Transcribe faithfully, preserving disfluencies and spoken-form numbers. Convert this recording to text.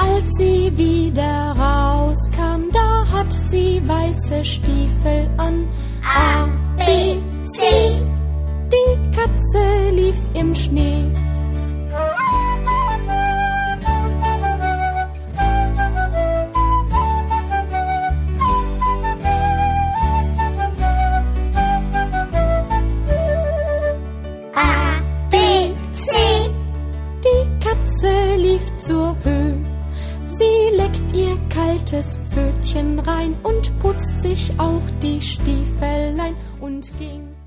Als sie wieder rauskam, da hat sie weiße Stiefel an. A, B, C. Die Katze lief im Schnee. A, B, C. Die Katze lief zur Höhe. Sie leckt ihr kaltes Pfötchen rein und putzt sich auch die Stiefelein und ging